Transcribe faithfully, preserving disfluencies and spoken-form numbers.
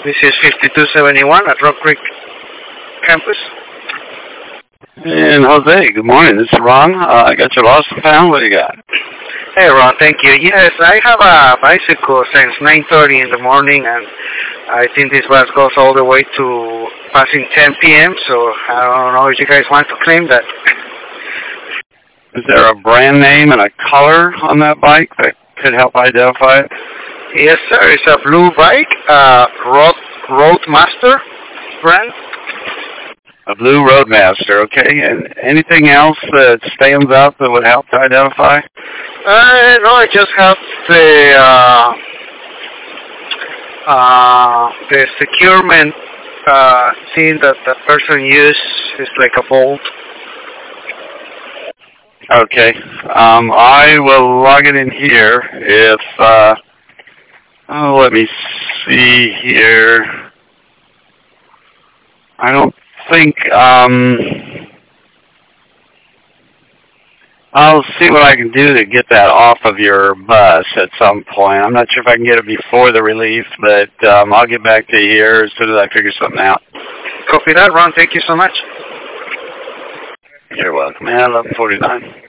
This is fifty-two seventy-one at Rock Creek campus. And Jose, good morning. This is Ron. Uh, I got your lost and found. What do you got? Hey, Ron, thank you. Yes, I have a bicycle since nine thirty in the morning, and I think this bus goes all the way to passing ten p m, so I don't know if you guys want to claim that. Is there a brand name and a color on that bike that could help identify it? Yes, sir. It's a blue bike, uh, Road, Roadmaster brand. A blue Roadmaster, okay. And anything else that stands out that would help to identify? Uh, no, I just have the uh, uh, the securement uh, thing that the person used is like a bolt. Okay. Um, I will log it in here. If uh, oh, let me see here. I don't think. Um, I'll see what I can do to get that off of your bus at some point. I'm not sure if I can get it before the relief, but um, I'll get back to you here as soon as I figure something out. Copy that, Ron. Thank you so much. You're welcome. Man, eleven forty-nine.